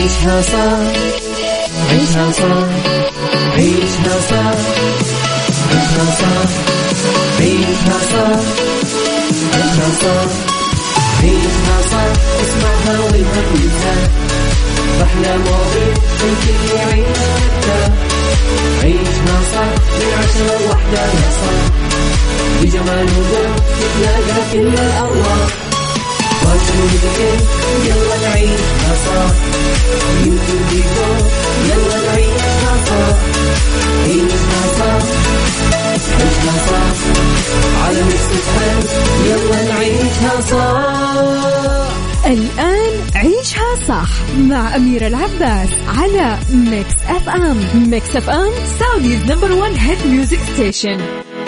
عيشها صح عيشها صح عيشها صح عيشها صح عيشها صح عيشها صح عيشها صح اسمعها والهم ينزاح أحلى مواضيع الكل يعيش حتى عيشها صح من 10 ل1 يا صاح بجمال وذوق تتلاقى كل الأرواح يلا نعيشها صح يمكن بيكون يلا نعيشها صح عيشها صح عيشها صح على مكسفها يلا نعيشها صح. الآن عيشها صح مع أميرة العباس على ميكس اف ام. ميكس اف ام سعوديز نمبر 1 هيت ميوزك ستيشن.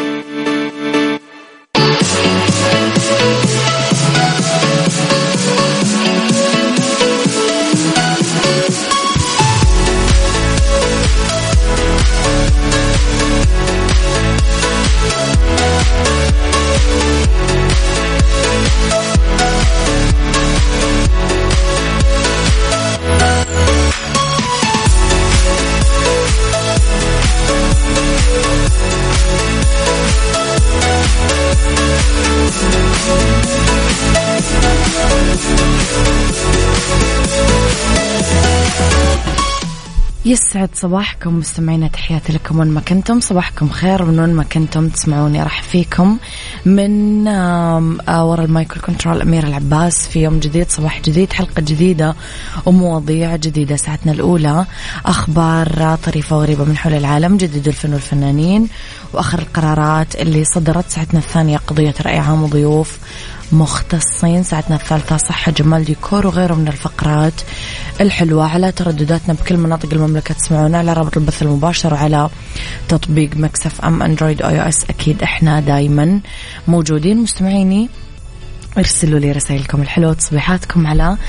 يسعد صباحكم مستمعينا، تحياتي لكم وين ما كنتم، صباحكم خير من وين ما كنتم تسمعوني. راح فيكم من وراء المايكرو كنترول أميرة العباس في يوم جديد، صباح جديد، حلقة جديدة ومواضيع جديدة. ساعتنا الأولى أخبار طريفة وغريبة من حول العالم، جديد الفن والفنانين وآخر القرارات اللي صدرت. ساعتنا الثانية قضية رأي عام وضيوف مختصين. ساعتنا الثالثة صحة جمال ديكور وغيره من الفقرات الحلوة. على تردداتنا بكل مناطق المملكة تسمعونا على رابط البث المباشر وعلى تطبيق ميكس اف ام اندرويد او اس. اكيد احنا دايما موجودين. مستمعيني ارسلوا لي رسائلكم الحلوة وتصبيحاتكم على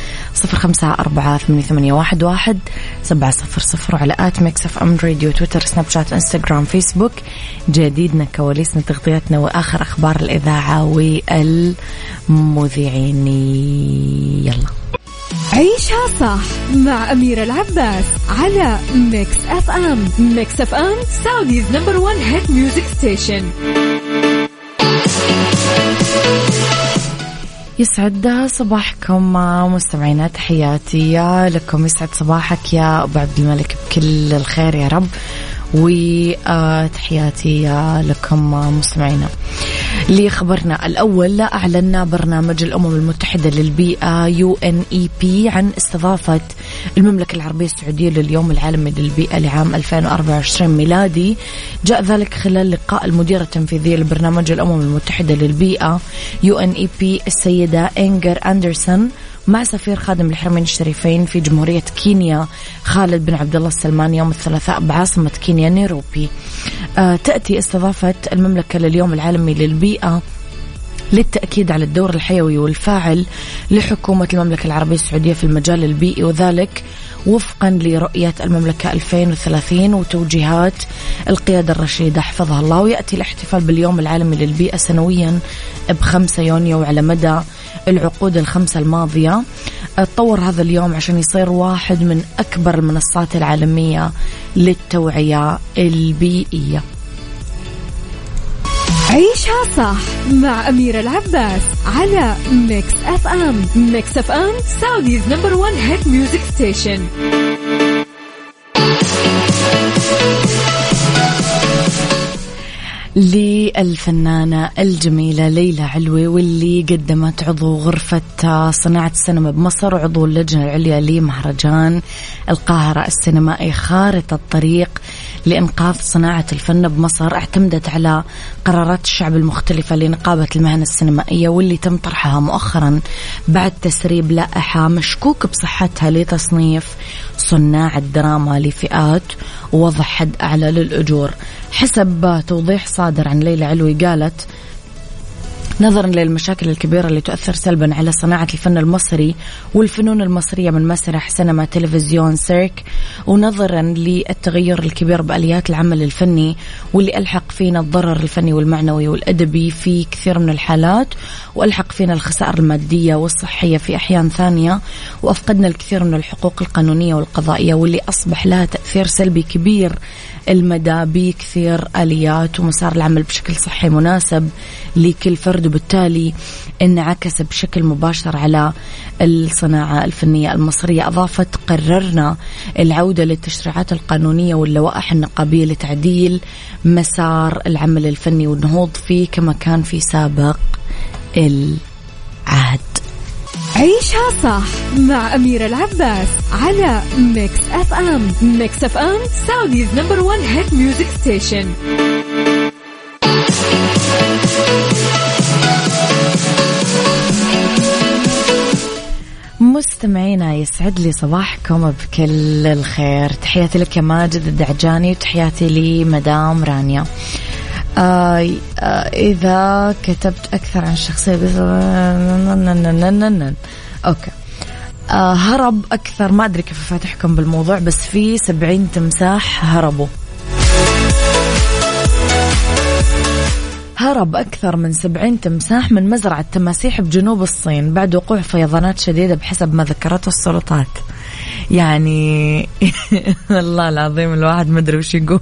0548811700 وعلى آت ميكس اف ام راديو، تويتر، سناب شات، انستغرام، فيسبوك. جديدنا، كواليسنا، تغطياتنا وآخر أخبار الإذاعة والمذيعين. يلا عيشها صح مع أميرة العباس على ميكس اف ام. ميكس اف ام سعوديز نمبر 1 هيت ميوزك ستيشن. يسعد صباحكم مستمعينا، تحياتي لكم. يسعد صباحك يا أبو عبد الملك بكل الخير يا رب، وتحياتي لكم مستمعينا. لخبرنا الأول، أعلن برنامج الأمم المتحدة للبيئة UNEP عن استضافة المملكة العربية السعودية لليوم العالمي للبيئة لعام 2024 ميلادي. جاء ذلك خلال لقاء المديرة التنفيذية لبرنامج الأمم المتحدة للبيئة UNEP السيدة إنجر أندرسون مع سفير خادم الحرمين الشريفين في جمهورية كينيا خالد بن عبد الله السلمان يوم الثلاثاء بعاصمة كينيا نيروبي. تأتي استضافة المملكة لليوم العالمي للبيئة للتأكيد على الدور الحيوي والفاعل لحكومة المملكة العربية السعودية في المجال البيئي، وذلك وفقا لرؤية المملكة 2030 وتوجيهات القيادة الرشيدة حفظها الله. ويأتي الاحتفال باليوم العالمي للبيئة سنويا ب5 يونيو، وعلى مدى العقود ال5 الماضية تطور هذا اليوم عشان يصير واحد من أكبر المنصات العالمية للتوعية البيئية. عيشها صح مع أميرة العباس على ميكس اف ام. ميكس اف ام سعوديز نمبر 1 هيت ميوزك ستيشن. للفنانة الجميلة ليلى علوي، واللي قدمت عضو غرفة صناعة السينما بمصر وعضو اللجنة العليا لمهرجان القاهرة السينمائي خارطة الطريق لإنقاذ صناعة الفن بمصر. اعتمدت على قرارات الشعب المختلفة لنقابة المهنة السينمائية، واللي تم طرحها مؤخرا بعد تسريب لائحة مشكوك بصحتها لتصنيف صناع الدراما لفئات ووضع حد أعلى للأجور. حسب توضيح صادر عن ليلى علوي، قالت نظرا للمشاكل الكبيرة اللي تؤثر سلبا على صناعة الفن المصري والفنون المصرية من مسرح، سينما، تلفزيون، سيرك، ونظرا للتغير الكبير بآليات العمل الفني واللي ألحق فينا الضرر الفني والمعنوي والأدبي في كثير من الحالات، وألحق فينا الخسائر المادية والصحية في أحيان ثانية، وأفقدنا الكثير من الحقوق القانونية والقضائية واللي أصبح لها تأثير سلبي كبير المدى بكثير آليات ومسار العمل بشكل صحي مناسب لكل فرد، وبالتالي انعكس بشكل مباشر على الصناعة الفنية المصرية. أضافت قررنا العودة للتشريعات القانونية واللوائح النقابية لتعديل مسار العمل الفني والنهوض فيه كما كان في سابق العهد. عيشها صح مع أميرة العباس على ميكس أف أم. ميكس أف أم سعوديز نمبر 1 هيت ميوزك ستيشن. مستمعينا يسعد لي صباحكم بكل الخير. تحياتي لك يا ماجد الدعجاني وتحياتي لي مدام رانيا. إذا كتبت أكثر عن شخصية أوكي. هرب أكثر، ما أدري كيف فاتحكم بالموضوع، بس في 70 تمساح هربوا. هرب أكثر من 70 تمساح من مزرعة تماسيح بجنوب الصين بعد وقوع فيضانات شديدة بحسب ما ذكرته السلطات. يعني الله العظيم الواحد ما أدري وش يقول.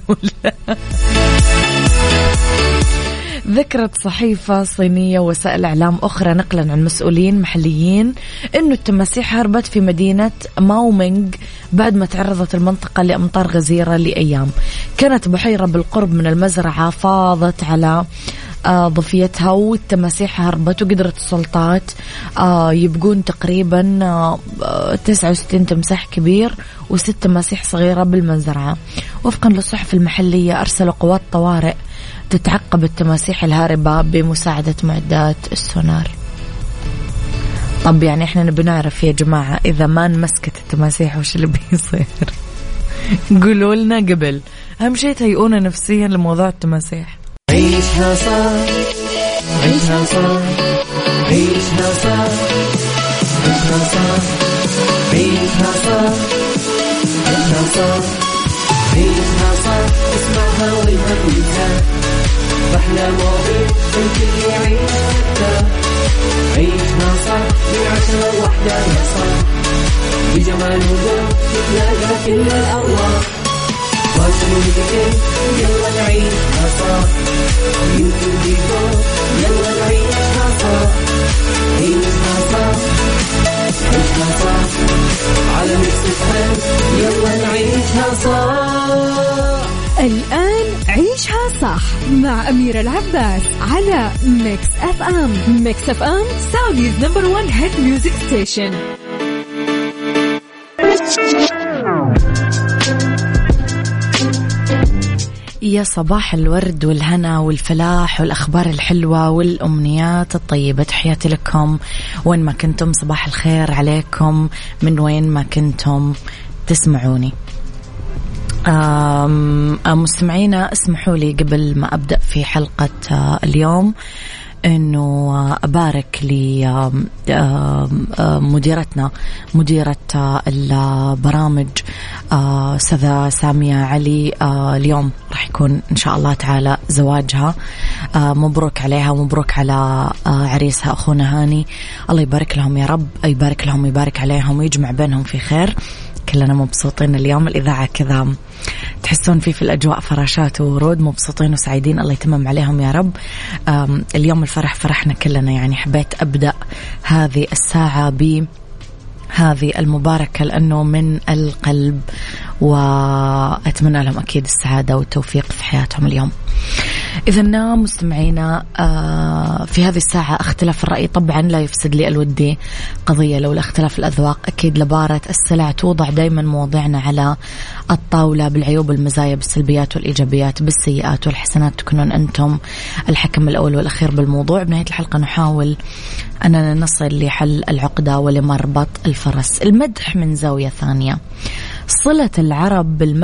ذكرت صحيفة صينية وسائل إعلام أخرى نقلا عن مسؤولين محليين أنه التماسيح هربت في مدينة ماومينغ بعد ما تعرضت المنطقة لأمطار غزيرة لأيام. كانت بحيرة بالقرب من المزرعة فاضت على ضفيتها والتماسيح هربت، وقدرت السلطات يبقون تقريبا 69 تمساح كبير و6 تماسيح صغيرة بالمزرعة. وفقا للصحف المحلية أرسلوا قوات طوارئ تتعقب التماسيح الهاربة بمساعدة معدات السونار. طب يعني احنا نبي نعرف يا جماعة إذا ما نمسكت التماسيح وش اللي بيصير؟ قولوا لنا قبل. أهم شيء تهيئونا نفسيا لموضوع التماسيح. عيشها صح، عيشها صح، عيشها صح، عيشها صح، عيشها صح، عيشها صح، عيشها صح، اسمعها والهم ينزاح، أحلى مواضيع الكل يعيش مرتاح. عيشها صح من 10 ل1 يا صاح، بجمال وذوق تتلاقى كل الأرواح. يلا نعيشها صح، يلا نعيشها صح، عيشها صح، عيشها صح، على ميكس أف أم، يلا نعيشها صح. الآن عيشها صح مع أميرة العباس على ميكس أف أم. ميكس أف أم سعوديز نمبر 1 هيت ميوزك ستيشن. يا صباح الورد والهنا والفلاح والأخبار الحلوة والأمنيات الطيبة. تحياتي لكم وين ما كنتم، صباح الخير عليكم من وين ما كنتم تسمعوني. مستمعينا اسمحوا لي قبل ما أبدأ في حلقة اليوم أنه أبارك لمديرتنا مديرة البرامج أستاذة سامية علي. اليوم راح يكون إن شاء الله تعالى زواجها. مبروك عليها ومبروك على عريسها أخونا هاني. الله يبارك لهم يا رب، يبارك لهم ويبارك عليهم ويجمع بينهم في خير. كلنا مبسوطين اليوم، الإذاعة كذا تحسون فيه في الأجواء فراشات وورود، مبسوطين وسعيدين، الله يتمم عليهم يا رب. اليوم الفرح فرحنا كلنا، يعني حبيت أبدأ هذه الساعة بهذه المباركة لأنه من القلب، وأتمنى لهم أكيد السعادة والتوفيق في حياتهم اليوم. إذن مستمعينا في هذه الساعة اختلاف الرأي طبعا لا يفسد لي الودي قضية، لولا اختلاف الأذواق أكيد لبارة السلع. توضع دايما مواضيعنا على الطاولة بالعيوب والمزايا، بالسلبيات والإيجابيات، بالسيئات والحسنات، تكونون أنتم الحكم الأول والأخير بالموضوع. بنهاية الحلقة نحاول أننا نصل لحل العقدة ولمربط الفرس. المدح من زاوية ثانية. صلة العرب بالمدح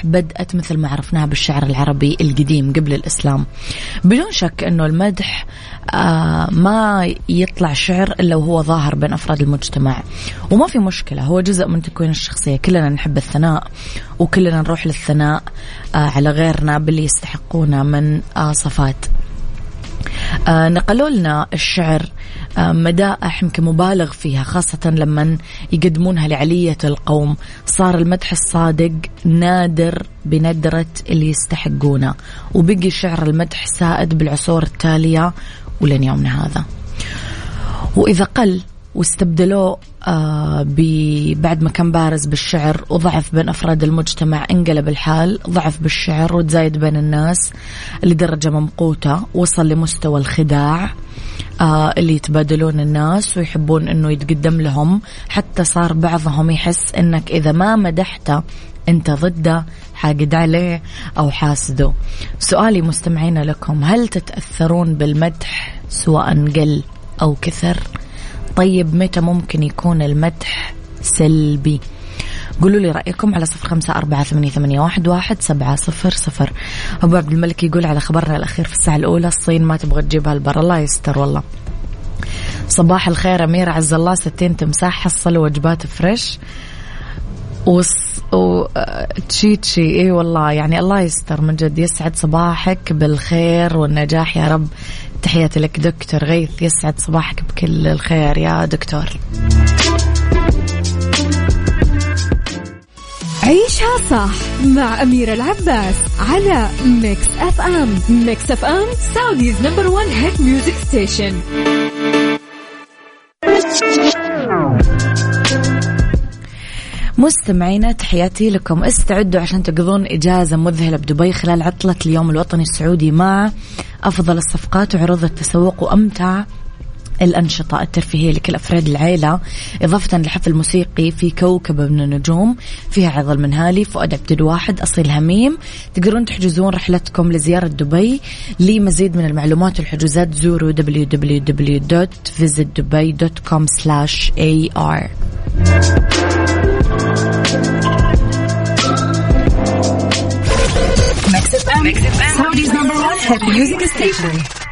بدأت مثل ما عرفناها بالشعر العربي القديم قبل الإسلام. بدون شك أنه المدح ما يطلع شعر إلا وهو ظاهر بين أفراد المجتمع، وما في مشكلة، هو جزء من تكوين الشخصية. كلنا نحب الثناء وكلنا نروح للثناء على غيرنا باللي يستحقونه من صفات. نقلوا لنا الشعر مدائح يمكن مبالغ فيها، خاصة لما يقدمونها لعلية القوم. صار المدح الصادق نادر بندرة اللي يستحقونه، وبقي شعر المدح سائد بالعصور التالية ولن يومنا هذا. وإذا قل واستبدلوه بعد ما كان بارز بالشعر وضعف بين أفراد المجتمع، انقلب الحال، ضعف بالشعر وتزايد بين الناس لدرجة ممقوتة، وصل لمستوى الخداع اللي يتبادلون الناس ويحبون أنه يتقدم لهم، حتى صار بعضهم يحس أنك إذا ما مدحته أنت ضده، حاقد عليه أو حاسده. سؤالي مستمعين لكم، هل تتأثرون بالمدح سواء قل أو كثر؟ طيب متى ممكن يكون المدح سلبي؟ قولوا لي رأيكم على 0548811700. أبو عبد الملك يقول على خبرنا الأخير في الساعة الأولى، الصين ما تبغى تجيبها البر. الله يستر والله. صباح الخير أمير، عز الله 60 تمساح حصلوا وجبات فريش تشيتشي. اي والله يعني الله يستر من جد. يسعد صباحك بالخير والنجاح يا رب. تحياتي لك دكتور غيث، يسعد صباحك بكل الخير يا دكتور. عيشها صح مع أميرة العباس على ميكس أف أم. ميكس أف أم سعوديز نمبر 1 هيت ميوزك ستيشن. مستمعينا تحياتي لكم، استعدوا عشان تقضون إجازة مذهلة بدبي خلال عطلة اليوم الوطني السعودي مع أفضل الصفقات وعروض التسوق وأمتع الأنشطة الترفيهية لكل أفراد العائلة، إضافة لحفل موسيقي في كوكب من النجوم فيها عظ المنهالي، فؤاد عبد الواحد، أصيل هميم. تقدرون تحجزون رحلتكم لزيارة دبي. لمزيد من المعلومات والحجوزات زوروا www.visitdubai.com/ar. Saudi's number 1 hit music station.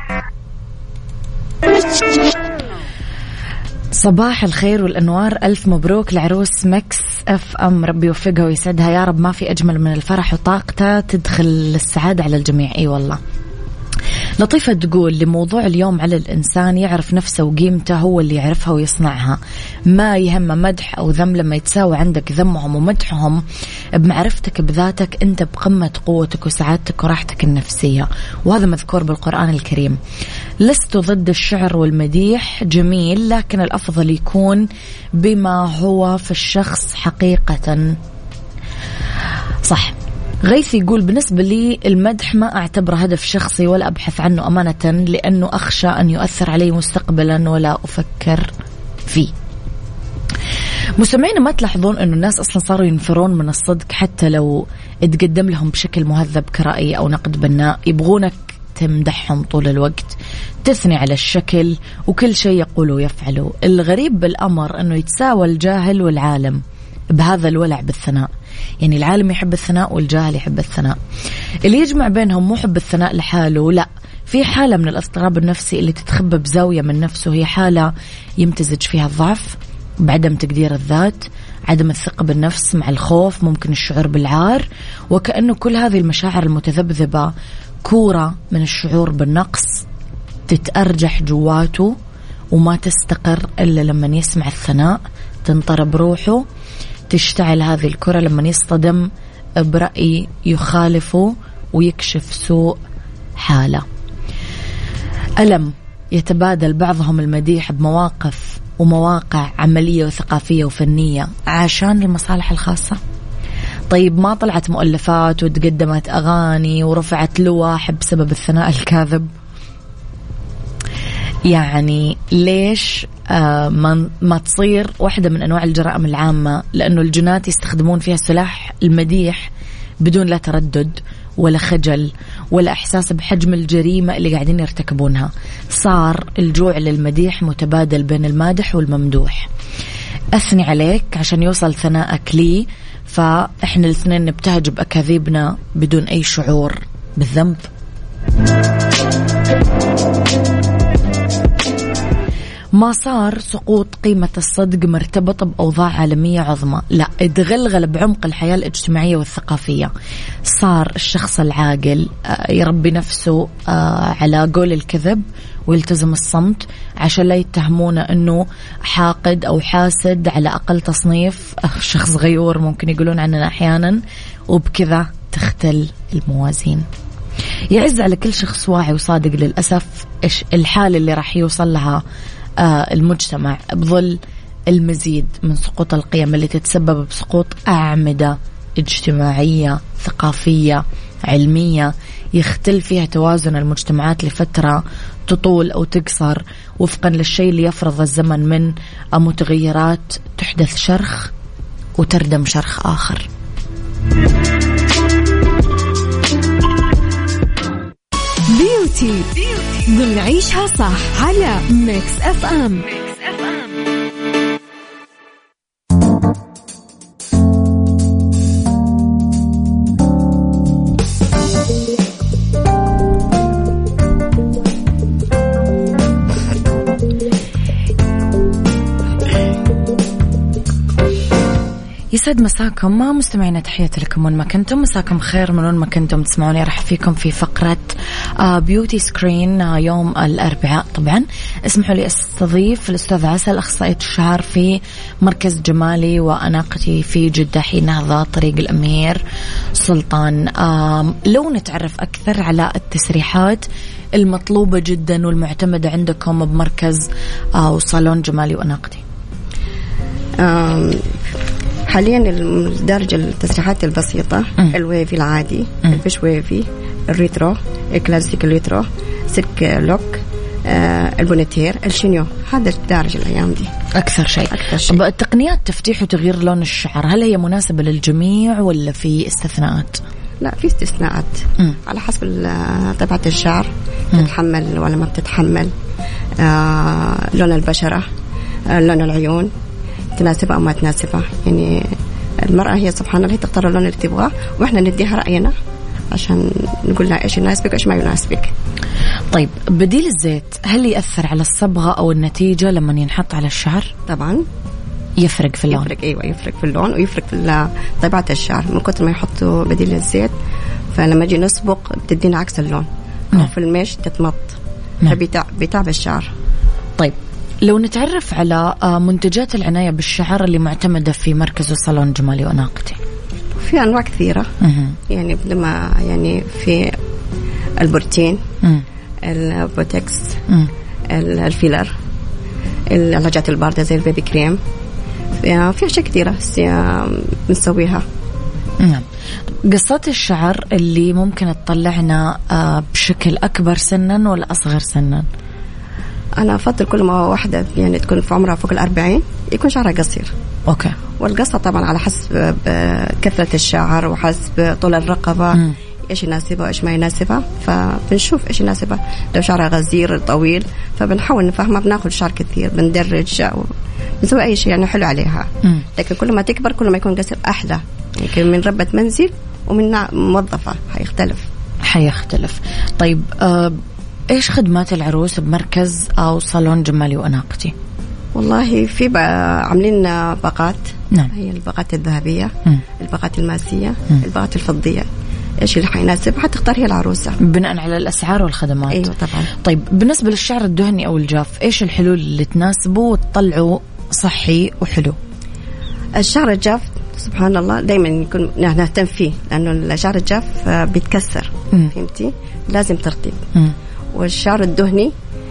صباح الخير والأنوار، ألف مبروك لعروس ميكس أف أم، ربي يوفقها ويسعدها يا رب. ما في أجمل من الفرح وطاقته تدخل السعادة على الجميع. أي والله. لطيفة تقول لموضوع اليوم على الإنسان يعرف نفسه وقيمته، هو اللي يعرفها ويصنعها، ما يهم مدح أو ذم. لما يتساوي عندك ذمهم ومدحهم بمعرفتك بذاتك، أنت بقمة قوتك وسعادتك وراحتك النفسية، وهذا مذكور بالقرآن الكريم. لست ضد الشعر والمديح، جميل، لكن الأفضل يكون بما هو في الشخص حقيقة. صح. غيث يقول بالنسبة لي المدح ما أعتبره هدف شخصي ولا أبحث عنه أمانة، لأنه أخشى أن يؤثر علي مستقبلا ولا أفكر فيه. مستمعين، ما تلاحظون أنه الناس أصلا صاروا ينفرون من الصدق حتى لو تقدم لهم بشكل مهذب كرأي أو نقد بناء؟ يبغونك تمدحهم طول الوقت، تثني على الشكل وكل شيء يقولوا ويفعلوا. الغريب بالأمر أنه يتساوى الجاهل والعالم بهذا الولع بالثناء. يعني العالم يحب الثناء والجاهل يحب الثناء. اللي يجمع بينهم مو حب الثناء لحاله، لا، في حالة من الاضطراب النفسي اللي تتخبى بزاوية من نفسه، هي حالة يمتزج فيها الضعف بعدم تقدير الذات، عدم الثقة بالنفس مع الخوف، ممكن الشعور بالعار، وكأنه كل هذه المشاعر المتذبذبة كورة من الشعور بالنقص تتأرجح جواته وما تستقر إلا لما يسمع الثناء، تنطرب روحه، تشتعل هذه الكرة لما يصطدم برأي يخالفه ويكشف سوء حاله. ألم يتبادل بعضهم المديح بمواقف ومواقع عملية وثقافية وفنية عشان المصالح الخاصة. طيب ما طلعت مؤلفات وتقدمت أغاني ورفعت لوح بسبب الثناء الكاذب؟ يعني ليش ما تصير واحدة من أنواع الجرائم العامة؟ لأنه الجنات يستخدمون فيها سلاح المديح بدون لا تردد ولا خجل ولا إحساس بحجم الجريمة اللي قاعدين يرتكبونها. صار الجوع للمديح متبادل بين المادح والممدوح. أثني عليك عشان يوصل ثناءك لي، فإحنا الاثنين نبتهج بأكاذيبنا بدون أي شعور بالذنب. ما صار سقوط قيمة الصدق مرتبط بأوضاع عالمية عظمى، لا، اتغلغل بعمق الحياة الاجتماعية والثقافية. صار الشخص العاقل يربي نفسه على قول الكذب ويلتزم الصمت عشان لا يتهمونه أنه حاقد أو حاسد على أقل تصنيف. شخص غيور ممكن يقولون عننا أحيانا، وبكذا تختل الموازين. يعز على كل شخص واعي وصادق للأسف الحالة اللي راح يوصل لها المجتمع بظل المزيد من سقوط القيم اللي تتسبب بسقوط أعمدة اجتماعية ثقافية علمية يختل فيها توازن المجتمعات لفترة تطول أو تقصر وفقا للشيء اللي يفرض الزمن من متغيرات تحدث شرخ وتردم شرخ آخر. بيوتي ضمن عيشها صح على ميكس اف ام. يسعد مساكم مستمعينا، تحياتي لكم وين ما كنتم، مساكم خير من وين ما كنتم تسمعوني. راح فيكم في فقرة بيوتي سكرين يوم الأربعاء. طبعا اسمحوا لي استضيف الأستاذ عسل، أخصائية الشعر في مركز جمالي وأناقتي في جدة حين نهضة طريق الأمير سلطان. لو نتعرف أكثر على التسريحات المطلوبة جدا والمعتمدة عندكم بمركز وصالون جمالي وأناقتي. حاليا الدرجة التسريحات البسيطة، الويفي العادي، الفيش ويفي، الريترو، الكلاسيك الريترو، سلك لوك، البونيتير، الشينيو، هذا الدرجة الأيام دي أكثر شيء. التقنيات تفتيح وتغيير لون الشعر هل هي مناسبة للجميع ولا في استثناءات؟ لا، في استثناءات على حسب طبيعة الشعر، تتحمل ولا ما بتتحمل، لون البشرة، لون العيون، تناسبها أو ما تناسبها. يعني المرأة هي سبحان الله هي تختار اللون اللي تبغاه، وإحنا نديها رأينا عشان نقول لها إيش يناسبك وإيش ما يناسبك. طيب بديل الزيت هل يأثر على الصبغة أو النتيجة لما ينحط على الشعر؟ طبعا يفرق في اللون. يفرق، أيوة يفرق في اللون ويفرق في طبيعة الشعر. من كتر ما يحطوا بديل الزيت فلما يجي نسبق بتدينا عكس اللون. أو في المش تتمط، فبيتعب الشعر. طيب لو نتعرف على منتجات العناية بالشعر اللي معتمدة في مركز وصالون جمالي وأناقتي. في أنواع كثيرة. يعني لما يعني في البروتين، البوتكس، الفيلر، العلاجات الباردة زي البيبي كريم، في أشياء كثيرة بنسويها. نعم. قصات الشعر اللي ممكن تطلعنا بشكل أكبر سنا ولا أصغر سنا؟ أنا أفضل كل ما واحدة يعني تكون في عمرها فوق 40 يكون شعرها قصير. أوكي. والقصة طبعا على حسب كثرة الشعر وحسب طول الرقبة إيش يناسبها وإيش ما يناسبها، فبنشوف إيش يناسبها. لو شعرها غزير طويل فبنحاول نفهمها، بناخذ شعر كثير، بندرج، بنسوي أي شيء يعني حلو عليها. لكن كل ما تكبر كل ما يكون قصير أحلى، يعني من ربة منزل ومن موظفة حيختلف. طيب إيش خدمات العروس بمركز أو صالون جمالي وأناقتي؟ والله في عاملين باقات. نعم. هي الباقات الذهبية، الباقات الماسية، الباقات الفضية. إيش اللي حيناسب حتختار هي العروسة بناء على الأسعار والخدمات. أيوة طبعا. طيب بالنسبة للشعر الدهني أو الجاف إيش الحلول اللي تناسبه وتطلعه صحي وحلو؟ الشعر الجاف سبحان الله دايما يكون نهتم فيه، لأنه الشعر الجاف بيتكسر. فهمتي؟ لازم ترطيب. والشعر الدهني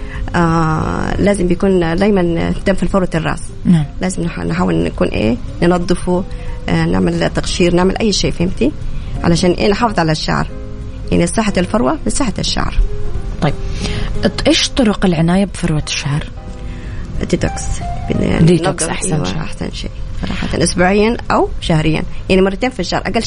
لازم بيكون دايما دم في الفروة الرأس. لازم نحاول نكون ننظفه، نعمل تقشير، نعمل أي شيء. فهمتي؟ علشان نحافظ على الشعر، يعني صحة الفروة بصحة الشعر. طيب إيش طرق العناية بفروة الشعر؟ ديتوكس ديتوكس أحسن شيء. أحسن شيء صراحة، أسبوعيا أو شهريا، يعني مرتين في الشهر أقل شيء.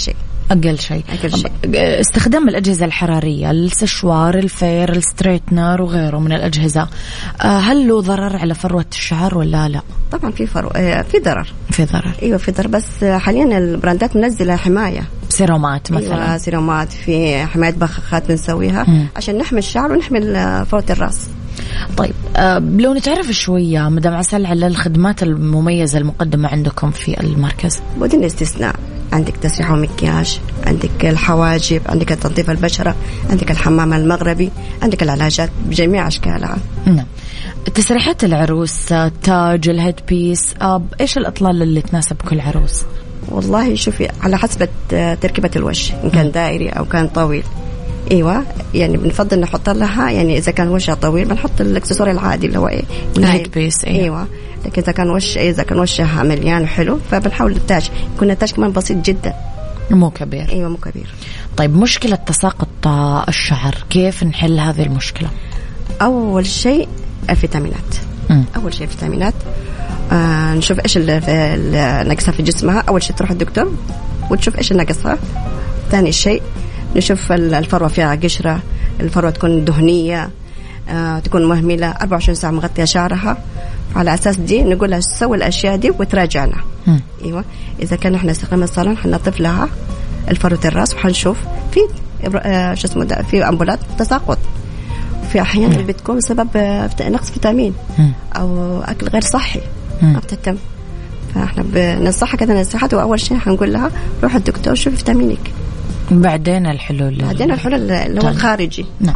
أقل شيء. استخدام الأجهزة الحرارية، السشوار، الفير، الستريتنر وغيره من الأجهزة، هل له ضرر على فروة الشعر ولا لا؟ طبعا في في ضرر. في ضرر. ايوه في ضرر، بس حاليا البراندات منزله حمايه، سيرومات مثلا. أيوة سيرومات، في حمايه بخاخات بنسويها عشان نحمي الشعر ونحمي فروة الراس. طيب لو نتعرف شوية مدام عسل على الخدمات المميزة المقدمة عندكم في المركز. بدون استثناء، عندك تسريح ومكياج، عندك الحواجب، عندك تنظيف البشرة، عندك الحمام المغربي، عندك العلاجات بجميع أشكالها. نعم. تسريحات العروس، تاج، الهيد بيس، إيش الإطلال اللي تناسب كل عروس؟ والله شوفي على حسب تركيبة الوجه، إن كان دائري أو كان طويل. ايوه يعني بنفضل نحط لها، يعني اذا كان وجهها طويل بنحط الاكسسوار العادي اللي هو الهيد بيس. ايوه لكن اذا كان وجهها مليان وحلو فبنحاول التاج يكون التاج كمان بسيط جدا، مو كبير. ايوه مو كبير. طيب مشكلة تساقط الشعر كيف نحل هذه المشكلة؟ اول شيء الفيتامينات. اول شيء فيتامينات. نشوف ايش اللي ناقصها في جسمها. اول شيء تروح الدكتور وتشوف ايش ناقصها. ثاني شيء نشوف الفروة فيها قشرة، الفروة تكون دهنية، تكون مهملة 24 ساعة مغطية شعرها. على أساس دي نقول لها سوي الأشياء دي وتراجعنا. أيوة إذا كان إحنا استخدام الصالون حنضيف لها الفروة الرأس وحنشوف في شو اسمه ده، في أمبولات تساقط، وفي أحيانا بتكون سبب نقص فيتامين أو أكل غير صحي ما بتهتم. فإحنا بنصحها كذا نصيحات، وأول شيء حنقول لها روح الدكتور شوف فيتامينك. بعدين الحلول اللي هو الخارجي. نعم.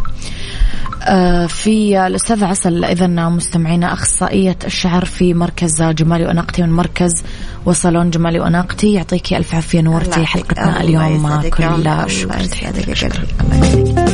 في الأستاذة عسل إذا مستمعينا أخصائية الشعر في مركز جمالي وأناقتي من مركز وصالون جمالي وأناقتي، يعطيك ألف عافية، نورتي حلقتنا اليوم. كل شكر.